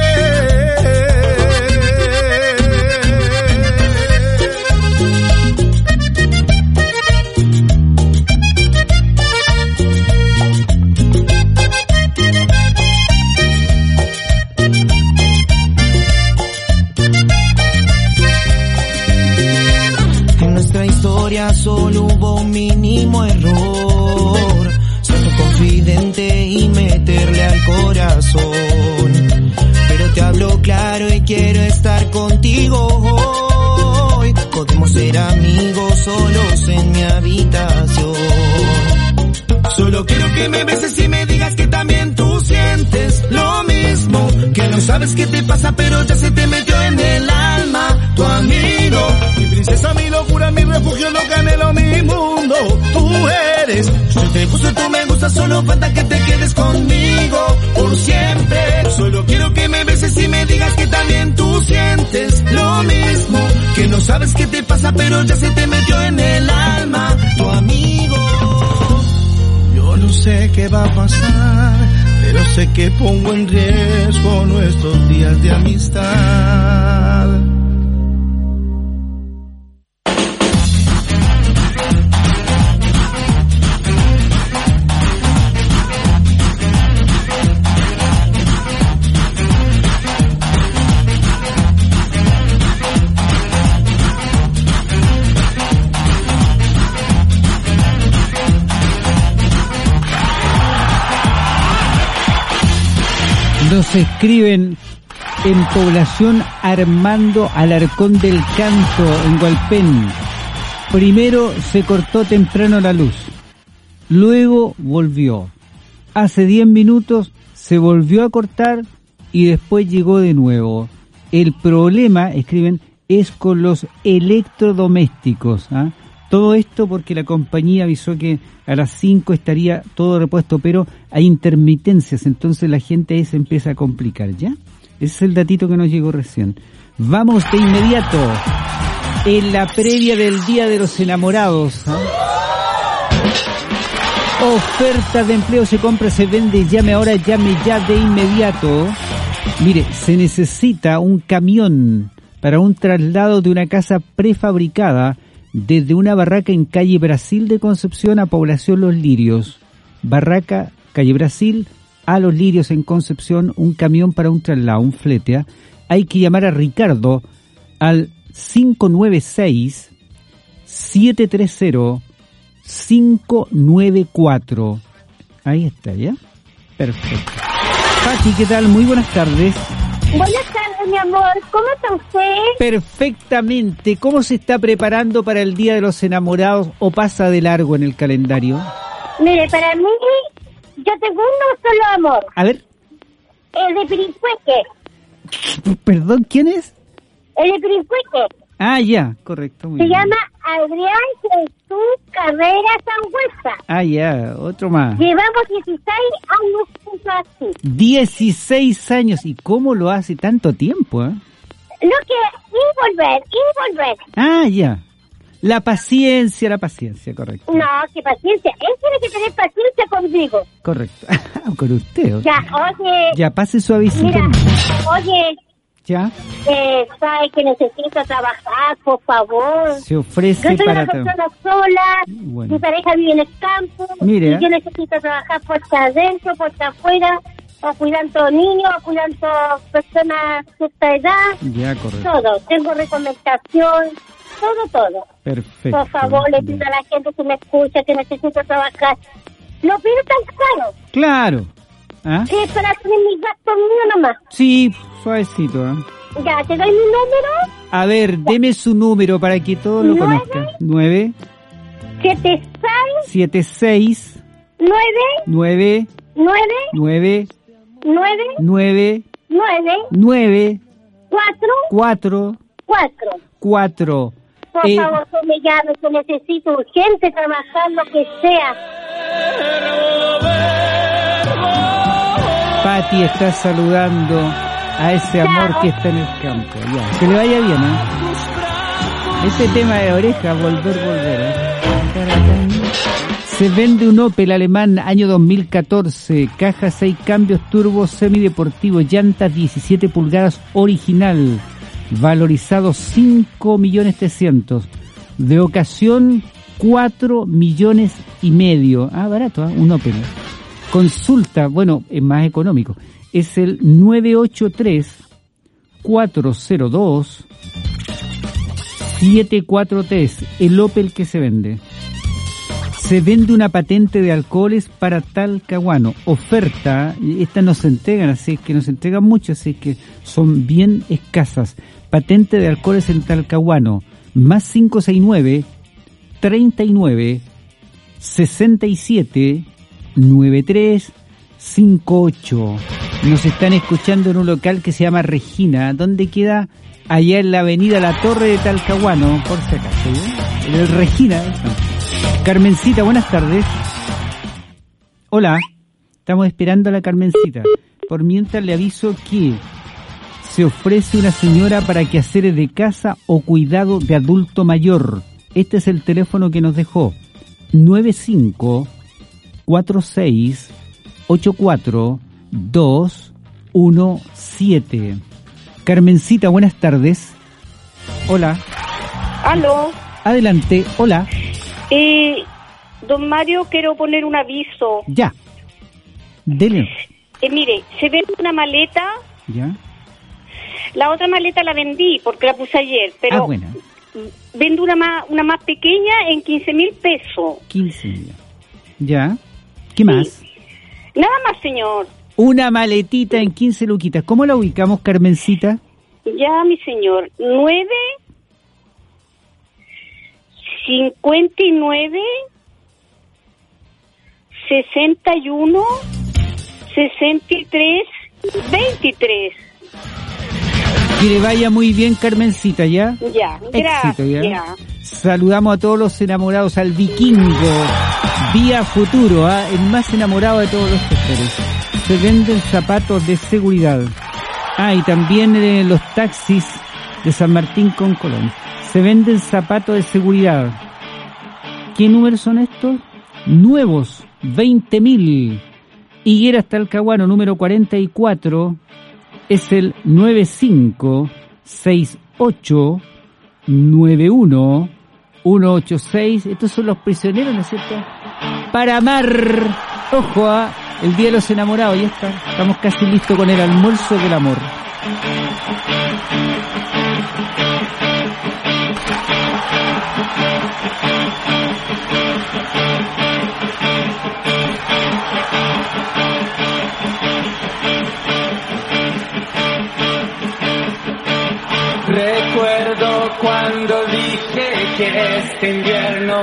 [SPEAKER 7] Solo hubo un mínimo error, ser tu confidente y meterle al corazón. Pero te hablo claro y quiero estar contigo hoy. Podemos ser amigos solos en mi habitación.
[SPEAKER 1] Solo quiero que me beses y me digas que también tú sientes lo mismo, que no sabes qué te pasa pero ya se te metió en el alma. Tu amigo, mi princesa, mi locura, mi refugio, lo que anhelo, mi mundo, tú eres.
[SPEAKER 7] Yo te gusto, tú me gustas, solo falta que te quedes conmigo por siempre.
[SPEAKER 1] Solo quiero que me beses y me digas que también tú sientes lo mismo, que no sabes qué te pasa pero ya se te metió en el alma.
[SPEAKER 7] Tu amigo.
[SPEAKER 1] Yo no sé qué va a pasar, pero sé que pongo en riesgo nuestros días de amistad.
[SPEAKER 5] Nos escriben en población Armando Alarcón del Canto, en Hualpén. Primero se cortó temprano la luz, luego volvió. Hace 10 minutos se volvió a cortar y después llegó de nuevo. El problema, escriben, es con los electrodomésticos. Todo esto porque la compañía avisó que a las 5 estaría todo repuesto, pero hay intermitencias, entonces la gente ahí se empieza a complicar, ¿ya? Ese es el datito que nos llegó recién. Vamos de inmediato en la previa del Día de los Enamorados. Ofertas de empleo, se compra, se vende, llame ahora, llame ya de inmediato. Mire, se necesita un camión para un traslado de una casa prefabricada desde una barraca en calle Brasil de Concepción a Población Los Lirios. Barraca, calle Brasil, a Los Lirios en Concepción, un camión para un traslado, un flete. Hay que llamar a Ricardo al 596-730-594. Ahí está, ¿ya? Perfecto. Pati, ¿qué tal? Muy buenas tardes.
[SPEAKER 8] Buenas tardes, mi amor. ¿Cómo está usted?
[SPEAKER 5] Perfectamente. ¿Cómo se está preparando para el Día de los Enamorados o pasa de largo en el calendario?
[SPEAKER 8] Mire, para mí, yo tengo uno solo amor.
[SPEAKER 5] A ver.
[SPEAKER 8] El de Pirincueque.
[SPEAKER 5] Perdón, ¿quién es?
[SPEAKER 8] El de Pirincueque.
[SPEAKER 5] Ah, ya, correcto. Muy
[SPEAKER 8] Se
[SPEAKER 5] bien.
[SPEAKER 8] llama Adrián Jesús Carrera Sangüesa.
[SPEAKER 5] Ah, ya, otro más.
[SPEAKER 8] Llevamos 16 años juntos así.
[SPEAKER 5] 16 años. ¿Y cómo lo hace tanto tiempo?
[SPEAKER 8] Lo que, y volver.
[SPEAKER 5] Ah, ya. La paciencia, correcto.
[SPEAKER 8] No, qué paciencia. Él tiene que tener paciencia conmigo.
[SPEAKER 5] Correcto. Con usted.
[SPEAKER 8] Ya, oye.
[SPEAKER 5] Ya, pase suavecito.
[SPEAKER 8] Mira, oye.
[SPEAKER 5] Ya.
[SPEAKER 8] Sabe que necesito trabajar, por favor.
[SPEAKER 5] Se ofrece
[SPEAKER 8] yo soy
[SPEAKER 5] para
[SPEAKER 8] una persona sola,
[SPEAKER 5] bueno.
[SPEAKER 8] Mi pareja vive en el campo.
[SPEAKER 5] Mire.
[SPEAKER 8] Y yo necesito trabajar puerta adentro, puerta afuera, o cuidando niños, o cuidando personas de esta edad.
[SPEAKER 5] Ya, correcto.
[SPEAKER 8] Todo, tengo recomendación, todo.
[SPEAKER 5] Perfecto.
[SPEAKER 8] Por favor, le pido a la gente que me escucha que necesito trabajar. Lo pido tan caro.
[SPEAKER 5] Claro. ¿Ah?
[SPEAKER 8] Que es para tener mis gastos míos nomás.
[SPEAKER 5] Sí, suavecito.
[SPEAKER 8] Ya, te doy mi número.
[SPEAKER 5] A ver, deme su número para que todos lo conozcan. 9 76 9 4
[SPEAKER 8] Por favor, que me llame, que necesito urgente trabajar lo que sea.
[SPEAKER 5] Pati está saludando a ese amor que está en el campo. Ya, que le vaya bien, Ese tema de oreja, volver. Se vende un Opel alemán año 2014, caja 6 cambios turbo semideportivo, llantas 17 pulgadas original, valorizado 5.300.000, de ocasión 4.5 millones. Barato, un Opel. Consulta, bueno, es más económico, es el 983-402-743, el Opel que se vende. Se vende una patente de alcoholes para Talcahuano. Oferta, estas no se entregan, así es que no se entregan mucho, así es que son bien escasas. Patente de alcoholes en Talcahuano, más 569 39 67 9358. Nos están escuchando en un local que se llama Regina. ¿Dónde queda? Allá en la avenida La Torre de Talcahuano, por si acaso, en el Regina. Carmencita, buenas tardes. Hola, estamos esperando a la Carmencita. Por mientras le aviso que se ofrece una señora para quehaceres de casa o cuidado de adulto mayor. Este es el teléfono que nos dejó. 95-46-84-217. Carmencita, buenas tardes. Hola.
[SPEAKER 9] Aló.
[SPEAKER 5] Adelante, hola.
[SPEAKER 9] Don Mario, quiero poner un aviso.
[SPEAKER 5] Ya. Dele.
[SPEAKER 9] Mire, se vende una maleta.
[SPEAKER 5] Ya.
[SPEAKER 9] La otra maleta la vendí porque la puse ayer, pero
[SPEAKER 5] bueno.
[SPEAKER 9] Vendo una más pequeña en 15.000 pesos.
[SPEAKER 5] 15. Ya. ¿Qué más?
[SPEAKER 9] Sí. Nada más, señor.
[SPEAKER 5] Una maletita en 15 luquitas. ¿Cómo la ubicamos, Carmencita?
[SPEAKER 9] Ya, mi señor. 9 59 61 63 23.
[SPEAKER 5] Que le vaya muy bien, Carmencita, ¿ya?
[SPEAKER 9] Ya, gracias.
[SPEAKER 5] Éxito, ¿ya? Saludamos a todos los enamorados, al vikingo, vía futuro, el más enamorado de todos los sectores. Se venden zapatos de seguridad. Y también los taxis de San Martín con Colón. Se venden zapatos de seguridad. ¿Qué números son estos? Nuevos, 20.000. Higueras Talcahuano, número 44, es el 956891-186. Estos son los prisioneros, ¿no es cierto? Para amar. Ojo, el Día de los Enamorados, ya está. Estamos casi listos con el almuerzo del amor.
[SPEAKER 10] Recuerdo cuando dije que este invierno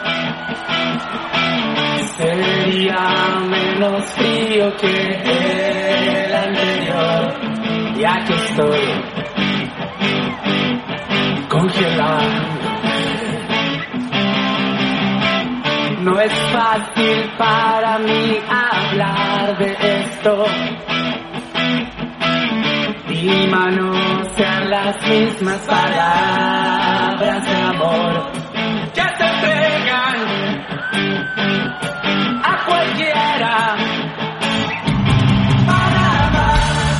[SPEAKER 10] sería menos frío que el anterior, y aquí estoy congelado. No es fácil para mí hablar de esto y manosear las mismas palabras de amor que te entregan a cualquiera. Para amar,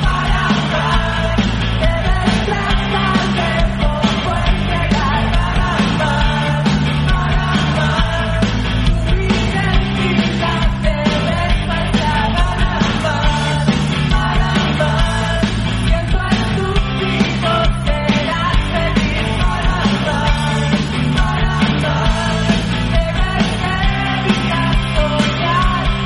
[SPEAKER 10] debes tratar de poco entregar. Para amar, tu identidad debes faltar. Para amar, siento estúpido, serás feliz. Para amar, debes evitar soñar.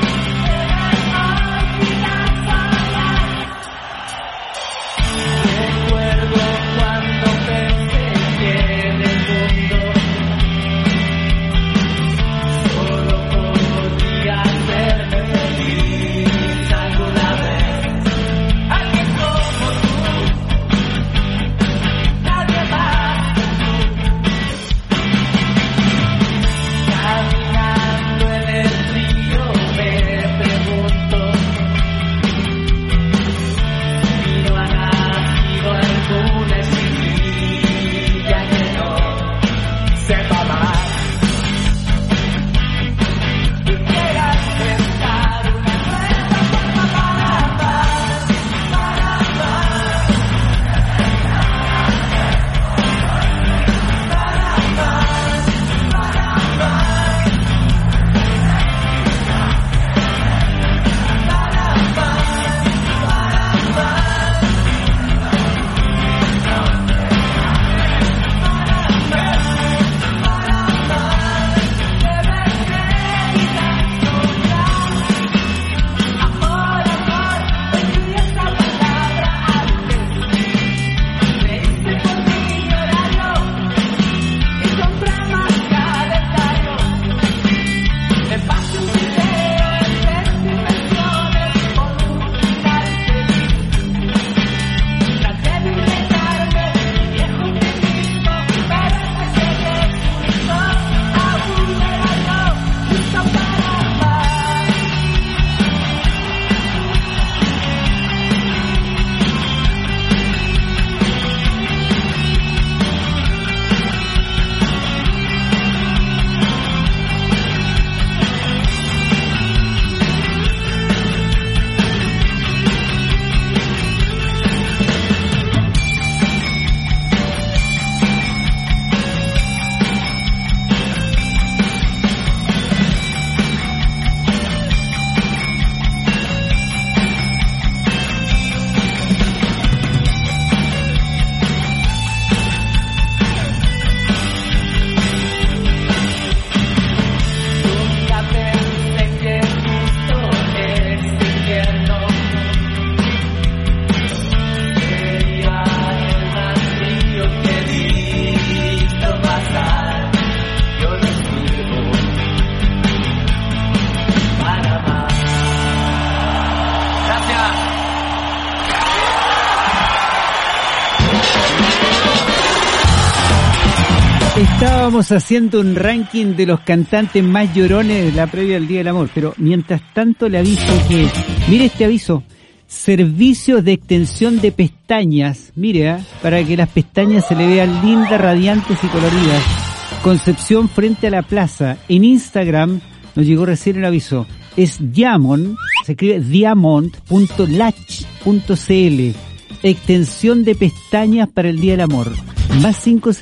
[SPEAKER 5] Estábamos haciendo un ranking de los cantantes más llorones de la previa del Día del Amor, pero mientras tanto le aviso que, mire este aviso, servicios de extensión de pestañas, mire, para que las pestañas se le vean lindas, radiantes y coloridas. Concepción frente a la plaza. En Instagram nos llegó recién el aviso. Es Diamond, se escribe diamond.latch.cl. Extensión de pestañas para el Día del Amor. Más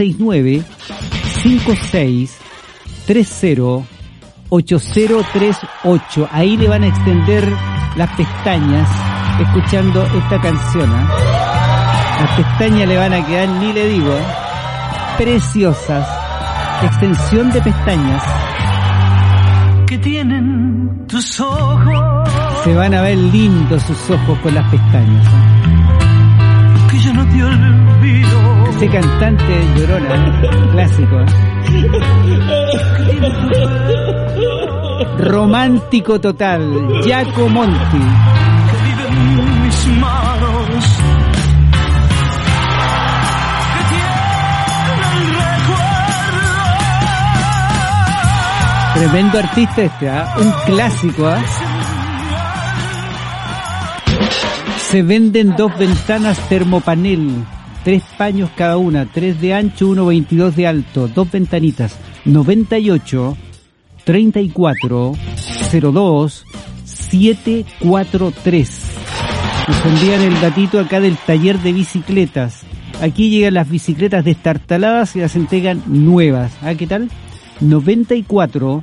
[SPEAKER 5] 569-5630-8038. Ahí le van a extender las pestañas escuchando esta canción. Las pestañas le van a quedar, ni le digo, preciosas. Extensión de pestañas
[SPEAKER 1] que tienen tus ojos.
[SPEAKER 5] Se van a ver lindos sus ojos con las pestañas.
[SPEAKER 1] Que yo no te olvido.
[SPEAKER 5] Ese cantante llorona, clásico. Romántico total, Giacomo Monti.
[SPEAKER 1] Que vive en mis manos. Que tiene el recuerdo.
[SPEAKER 5] Tremendo artista este, ¿eh? Un clásico, ¿eh? Se venden 2 ventanas termopanel, 3 paños cada una, 3 de ancho, 1,22 de alto, 2 ventanitas, 98 34 02 743. Nos envían el datito acá del taller de bicicletas. Aquí llegan las bicicletas destartaladas y las entregan nuevas. ¿Ah, qué tal? 94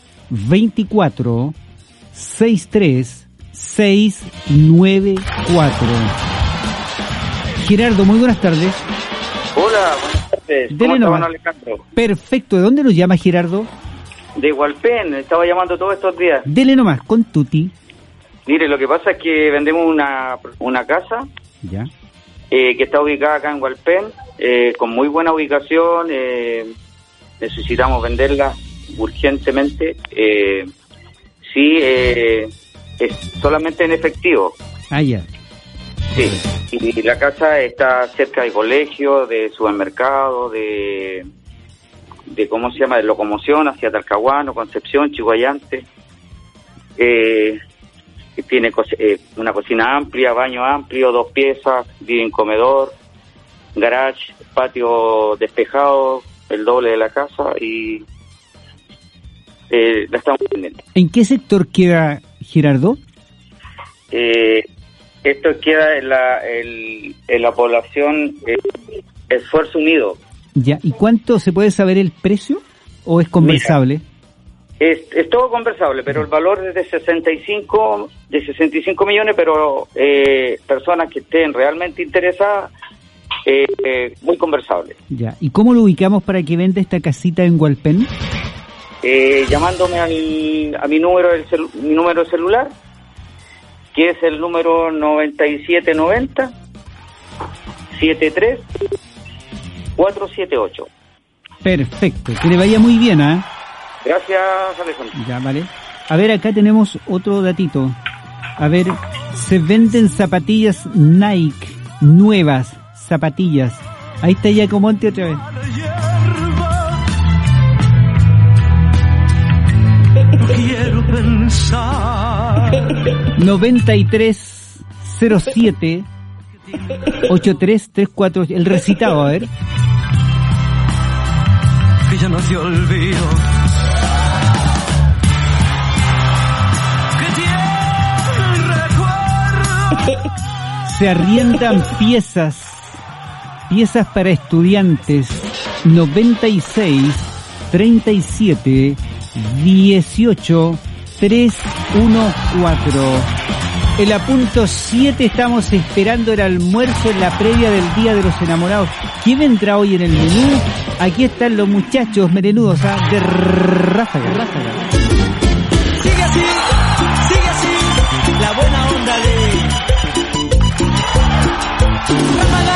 [SPEAKER 5] 24 63 694. Gerardo, muy buenas tardes.
[SPEAKER 11] Hola, buenas tardes. ¿Cómo está, don Alejandro?
[SPEAKER 5] Perfecto. ¿De dónde nos llama Gerardo?
[SPEAKER 11] De Hualpén, estaba llamando todos estos días.
[SPEAKER 5] Dele nomás, con tuti.
[SPEAKER 11] Mire, lo que pasa es que vendemos una casa
[SPEAKER 5] ya
[SPEAKER 11] que está ubicada acá en Hualpén, con muy buena ubicación. Necesitamos venderla urgentemente. Sí, es solamente en efectivo.
[SPEAKER 5] Ah, ya.
[SPEAKER 11] Sí, y la casa está cerca de colegio, de supermercado, de ¿cómo se llama?, de locomoción hacia Talcahuano, Concepción, Chihuayante. Tiene una cocina amplia, baño amplio, 2 piezas, living, comedor, garage, patio despejado, el doble de la casa, y la estamos vendiendo.
[SPEAKER 5] ¿En qué sector queda, Gerardo?
[SPEAKER 11] Esto queda en la población Esfuerzo Unido.
[SPEAKER 5] Ya, ¿y cuánto se puede saber el precio o es conversable?
[SPEAKER 11] Mira, es todo conversable, pero el valor es de 65 millones, pero personas que estén realmente interesadas, muy conversable.
[SPEAKER 5] Ya, ¿y cómo lo ubicamos para que venda esta casita en Hualpén?
[SPEAKER 11] Llamándome a mi número de celular, que es el número 9790 73 478.
[SPEAKER 5] Perfecto, que le vaya muy bien, ¿ah?
[SPEAKER 11] Gracias, Alejandro.
[SPEAKER 5] Ya, vale. A ver, acá tenemos otro datito. A ver, se venden zapatillas Nike, nuevas zapatillas. Ahí está Giacomo Monti otra vez.
[SPEAKER 1] No quiero pensar.
[SPEAKER 5] 9307 8334. El recitado, a ver.
[SPEAKER 1] Que ya no te olvido. Que tiene el recuerdo.
[SPEAKER 5] Se arriendan piezas para estudiantes. 96 37 18 314. En la punto 7 estamos esperando el almuerzo en la previa del Día de los Enamorados. ¿Quién vendrá hoy en el menú? Aquí están los muchachos merenudos, ¿ah? De Ráfaga.
[SPEAKER 1] Sigue así, la buena onda de Ráfaga.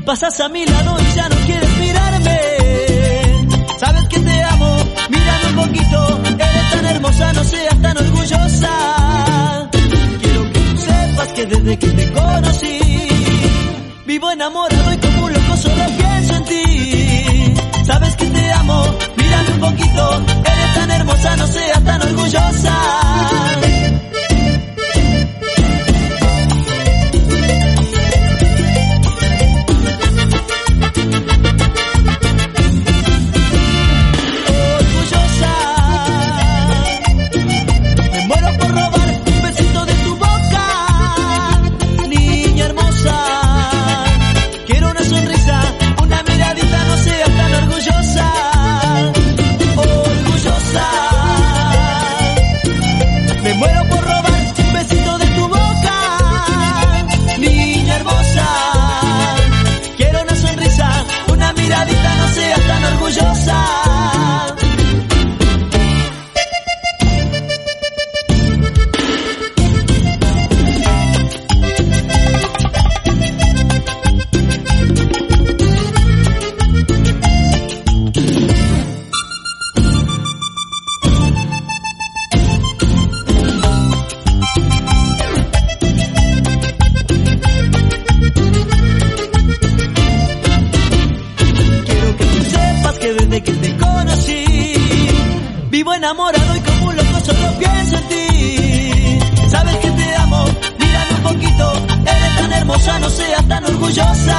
[SPEAKER 1] pasas a mi lado y ya no quieres mirarme. Sabes que te amo, mírame un poquito. Eres tan hermosa, no seas tan orgullosa. Quiero que tú sepas que desde que te conocí vivo enamorado y como un loco solo pienso en ti. Sabes que te amo, mírame un poquito. Eres tan hermosa, no seas tan orgullosa. Enamorado y como un loco solo pienso en ti. Sabes que te amo, mírame un poquito. Eres tan hermosa, no seas tan orgullosa.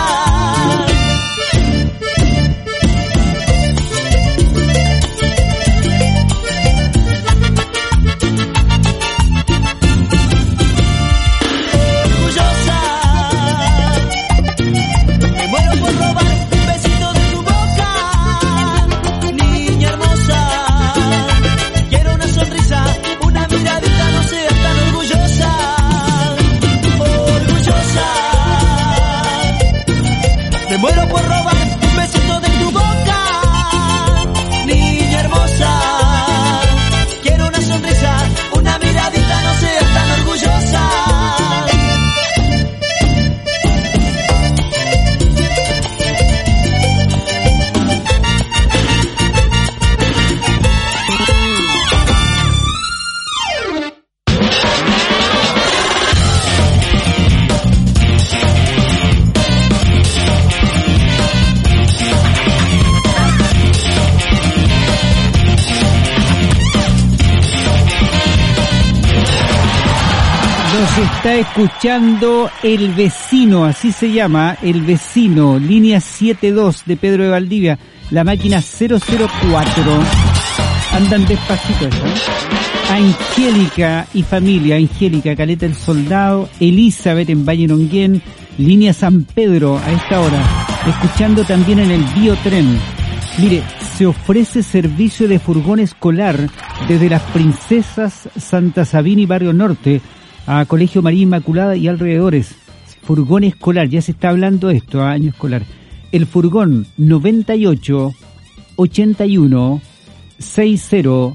[SPEAKER 5] Está escuchando El Vecino, así se llama, El Vecino, línea 72 de Pedro de Valdivia, la máquina 004. Andan despacito, ¿eh? Angélica y familia, Angélica, Caleta el Soldado, Elizabeth en Valle Nonguén, línea San Pedro a esta hora, escuchando también en el Biotren. Mire, se ofrece servicio de furgón escolar desde Las Princesas, Santa Sabina y Barrio Norte, a Colegio María Inmaculada y alrededores. Furgón escolar, ya se está hablando esto, año escolar. El furgón 98 81 60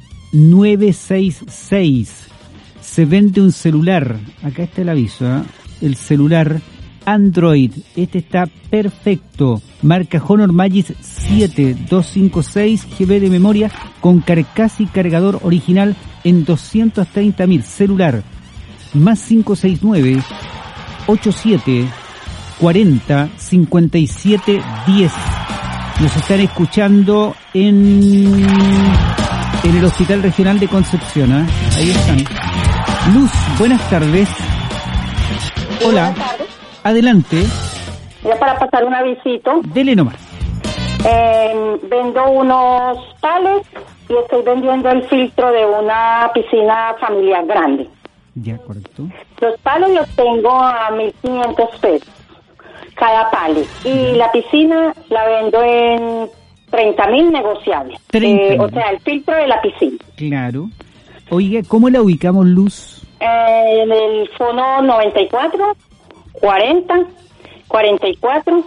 [SPEAKER 5] 966. Se vende un celular, acá está el aviso, ¿eh? El celular Android, este está perfecto, marca Honor Magis 7256 GB de memoria con carcasa y cargador original en 230.000, celular más 569 87 40 57 10. Nos están escuchando en el Hospital Regional de Concepción, ¿eh? Ahí están. Luz, buenas tardes. Hola.
[SPEAKER 12] Buenas tardes.
[SPEAKER 5] Adelante.
[SPEAKER 12] Ya para pasar un avisito.
[SPEAKER 5] Dele nomás.
[SPEAKER 12] Vendo unos palets y estoy vendiendo el filtro de una piscina familiar grande.
[SPEAKER 5] Ya, correcto.
[SPEAKER 12] Los palos los tengo a 1.500 pesos cada palet. Y la piscina la vendo en 30.000 negociables.
[SPEAKER 5] 30.000.
[SPEAKER 12] O sea, el filtro de la piscina.
[SPEAKER 5] Claro. Oiga, ¿cómo la ubicamos, Luz?
[SPEAKER 12] En el fono 94 40 44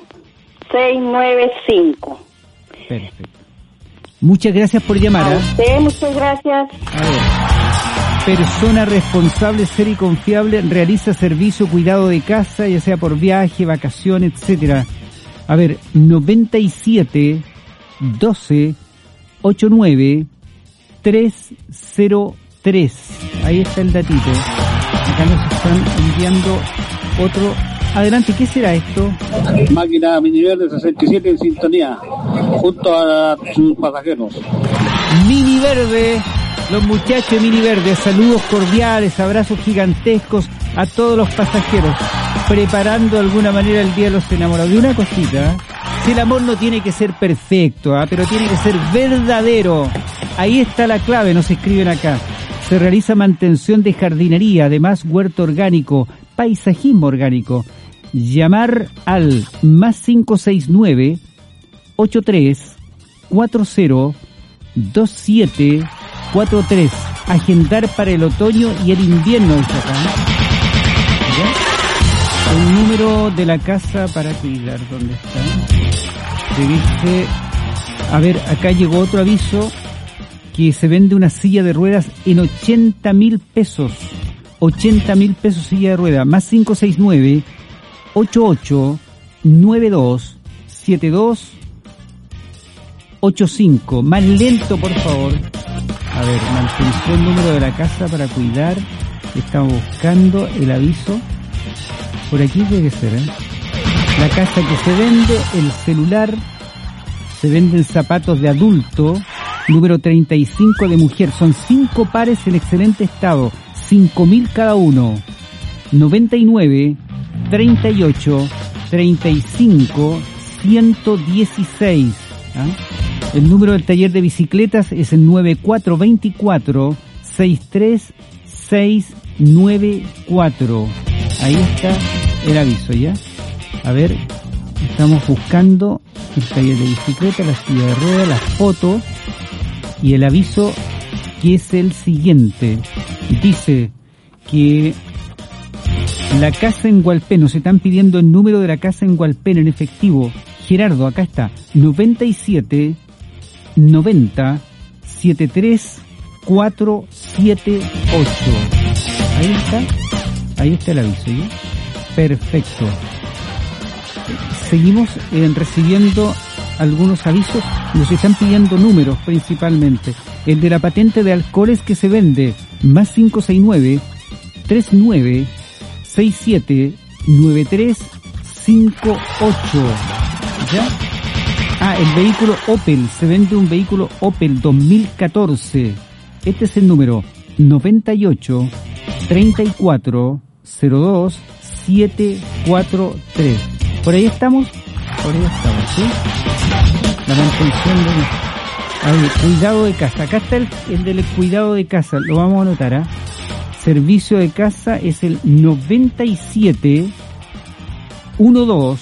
[SPEAKER 12] 695.
[SPEAKER 5] Perfecto. Muchas gracias por llamar.
[SPEAKER 12] A usted, muchas gracias.
[SPEAKER 5] A ver. Persona responsable, seria y confiable, realiza servicio, cuidado de casa, ya sea por viaje, vacación, etcétera. A ver, 97 12 89 303. Ahí está el datito. Acá nos están enviando otro. Adelante, ¿qué será esto?
[SPEAKER 2] Máquina Miniverde 67 en sintonía, junto a sus pasajeros.
[SPEAKER 5] Miniverde, los muchachos de Miniverde, saludos cordiales, abrazos gigantescos a todos los pasajeros, preparando de alguna manera el Día de los Enamorados. De una cosita, si el amor no tiene que ser perfecto, pero tiene que ser verdadero. Ahí está la clave, nos escriben acá. Se realiza mantención de jardinería, además huerto orgánico, paisajismo orgánico. Llamar al más 569 83 40 2743. Agendar para el otoño y el invierno, dice acá. ¿Ya? El número de la casa para cuidar, ¿dónde está? Se dice, a ver, acá llegó otro aviso que se vende una silla de ruedas en 80.000 pesos. 80.000 pesos silla de rueda, más 569 88 92 72 85. Más lento, por favor. A ver, mantención, número de la casa para cuidar. Estamos buscando el aviso. Por aquí debe ser, La casa que se vende, el celular. Se venden zapatos de adulto. Número 35 de mujer. Son 5 pares en excelente estado. 5.000 cada uno. 99 38 35 116. El número del taller de bicicletas es el 9424 63694. Ahí está el aviso, ¿ya? A ver, estamos buscando el taller de bicicleta, la silla de ruedas, las fotos y el aviso, que es el siguiente. Dice que la casa en Hualpén, nos están pidiendo el número de la casa en Hualpén en efectivo. Gerardo, acá está, 97 90 73 478. Ahí está el aviso, ¿ya? Perfecto. Seguimos recibiendo algunos avisos. Nos están pidiendo números principalmente. El de la patente de alcoholes que se vende, más 569 39 67 9358. ¿Ya? El vehículo Opel, se vende un vehículo Opel 2014. Este es el número 98 34 02 743. Por ahí estamos, ¿sí? La mantención de cuidado de casa. Acá está el del cuidado de casa, lo vamos a anotar, Servicio de casa es el 97 12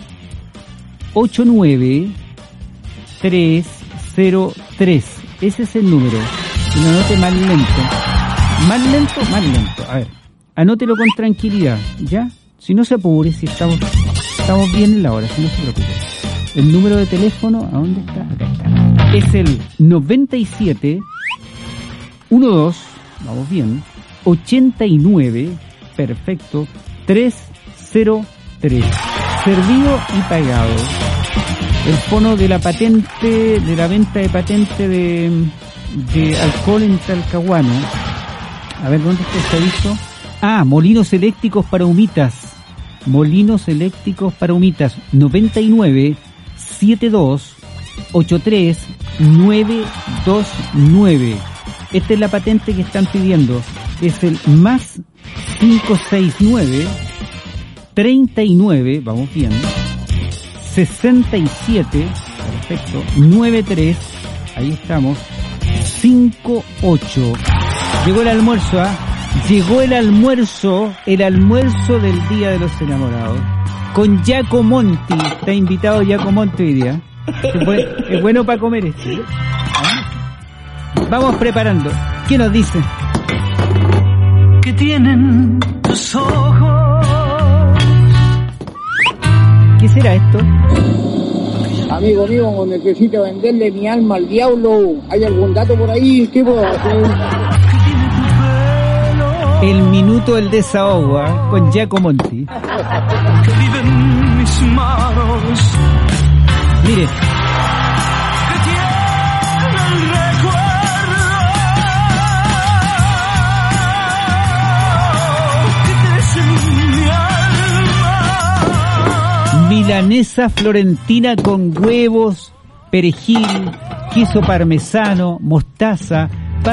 [SPEAKER 5] 89 303. Ese es el número. Y lo anote más lento. Más lento. A ver, anótelo con tranquilidad, ¿ya? Si no se apure, si estamos bien en la hora, si no se preocupe. El número de teléfono, ¿a dónde está? Acá está. Es el 97 12, vamos bien, 89, perfecto, 303. Servido y pagado. El fono de la patente, de la venta de patente de alcohol en Talcahuano. A ver, ¿dónde está este aviso? Molinos eléctricos para humitas. Molinos eléctricos para humitas. 99 72 83 929. Esta es la patente que están pidiendo. Es el más 569 39, vamos bien, 67, perfecto, 93, ahí estamos, 58. Llegó el almuerzo, llegó el almuerzo del Día de los Enamorados. Con Giacomo Monti, está invitado Giacomo Monti hoy día. Es bueno para comer esto. Vamos preparando. ¿Qué nos dice?
[SPEAKER 1] ¿Qué tienen tus ojos?
[SPEAKER 5] ¿Qué será esto?
[SPEAKER 13] Amigo mío, necesito venderle mi alma al diablo. ¿Hay algún dato por ahí? ¿Qué puedo hacer?
[SPEAKER 5] El minuto del desahogo, con Giacomo Monti.
[SPEAKER 1] Que viven mis manos
[SPEAKER 5] Mire. Milanesa florentina con huevos, perejil, queso parmesano, mostaza,